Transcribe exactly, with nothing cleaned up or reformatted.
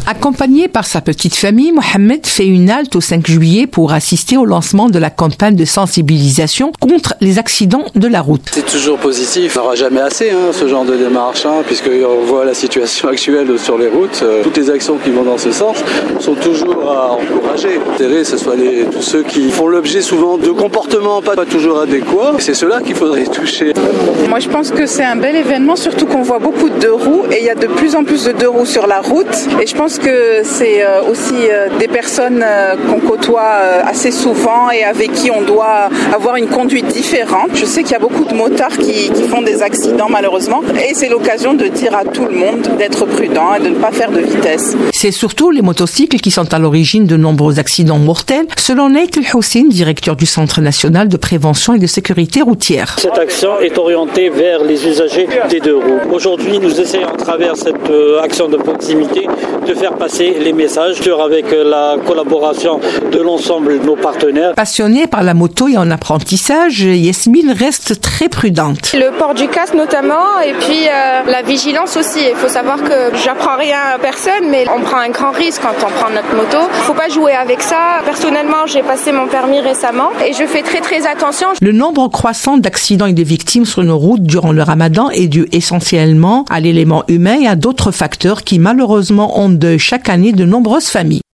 Accompagné par sa petite famille, Mohamed fait une halte au cinq juillet pour assister au lancement de la campagne de sensibilisation contre les accidents de la route. C'est toujours positif, on n'aura jamais assez hein, ce genre de démarche, hein, puisqu'on voit la situation actuelle sur les routes. Euh, toutes les actions qui vont dans ce sens sont toujours à encourager. L'intérêt, ce soit les, tous ceux qui font l'objet souvent de comportements pas, pas toujours adéquats. C'est ceux-là qu'il faudrait toucher. Moi, je pense que c'est un bel événement, surtout qu'on voit beaucoup de deux roues et il y a de plus en plus de deux roues sur la route. Et je pense que c'est aussi des personnes qu'on côtoie assez souvent et avec qui on doit avoir une conduite différente. Je sais qu'il y a beaucoup de motards qui, qui font des accidents malheureusement et c'est l'occasion de dire à tout le monde d'être prudent et de ne pas faire de vitesse. C'est surtout les motocycles qui sont à l'origine de nombreux accidents mortels, selon Nate El-Houssine, directeur du Centre national de prévention et de sécurité routière. Cette action est orientée vers les usagers des deux roues. Aujourd'hui, nous essayons à travers cette action de proximité de faire passer les messages avec la collaboration de l'ensemble de nos partenaires. Passionnée par la moto et en apprentissage, Yasmine reste très prudente. Le port du casque notamment et puis euh, la vigilance aussi. Il faut savoir que j'apprends rien à personne mais on prend un grand risque quand on prend notre moto. Il ne faut pas jouer avec ça. Personnellement, j'ai passé mon permis récemment et je fais très très attention. Le nombre croissant d'accidents et de victimes sur nos routes durant le ramadan est dû essentiellement à l'élément humain et à d'autres facteurs qui malheureusement endeuillent chaque année de nombreuses familles.